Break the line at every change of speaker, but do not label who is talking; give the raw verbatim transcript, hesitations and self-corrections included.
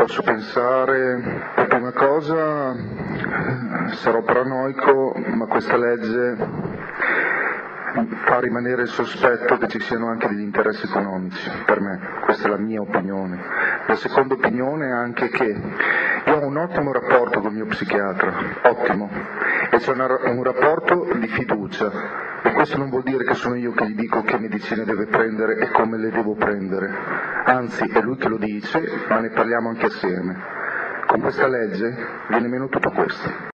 posso pensare, per prima cosa sarò paranoico, ma questa legge fa rimanere il sospetto che ci siano anche degli interessi economici, per me, questa è la mia opinione. La seconda opinione è anche che io ho un ottimo rapporto con il mio psichiatra, ottimo, e c'è una, un rapporto di fiducia, e questo non vuol dire che sono io che gli dico che medicine deve prendere e come le devo prendere, anzi è lui che lo dice, ma ne parliamo anche assieme. Con questa legge viene meno tutto questo.